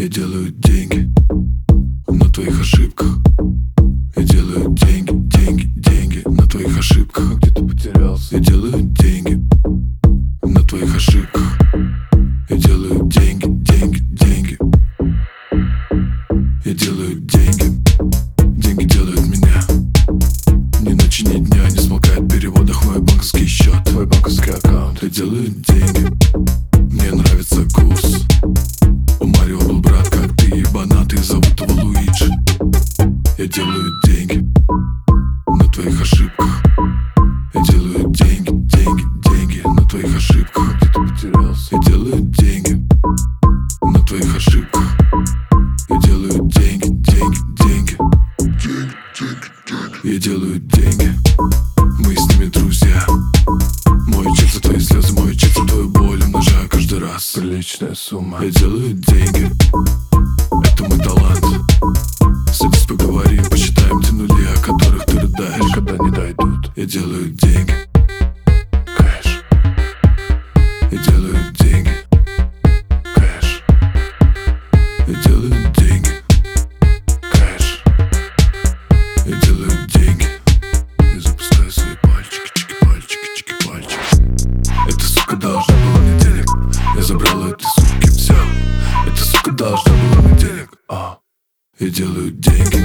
делаю деньги на твоих ошибках. Я делаю деньги, деньги, деньги на твоих ошибках. Где ты потерялся? Я делаю деньги на твоих ошибках. Я делаю деньги, деньги, деньги. Я делаю деньги. Деньги делают меня. Ни ночи, ни дня не смолкает в переводах мой банковский счет, Твой банковский аккаунт. Я делаю деньги. Мне нравится курс. У Марио был брат, как ты, ебанатый, зовут его Луиджи. Я делаю деньги на твоих ошибках. Я делаю деньги, деньги, деньги на твоих ошибках. Где ты потерялся? Я делаю деньги на твоих ошибках. Я делаю деньги, деньги, деньги. Деньги, деньги, деньги. Я делаю деньги. Мы с ними друзья. Мой чек за твои слезы, мой чек за твою боль. Умножаю каждый раз. Приличная сумма. Я делаю деньги. Это мой талант. Садись, поговорим, посчитаем те нули, о которых ты рыдаешь. Никогда не дойдут. Я делаю деньги. Кэш. Я делаю деньги. Кэш. Я делаю деньги. Кэш. Я делаю деньги. Я запускаю свои пальчики, чики, пальчики, чики, пальчики. Эта сука должна была мне денег. Я забрал у этой суки все. Эта сука должна была мне денег. Я делаю деньги.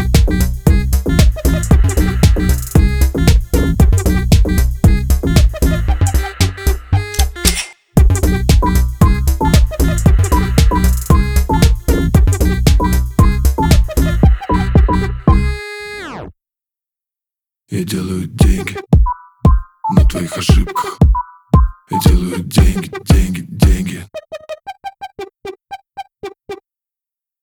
Я делаю деньги на твоих ошибках. Я делаю деньги.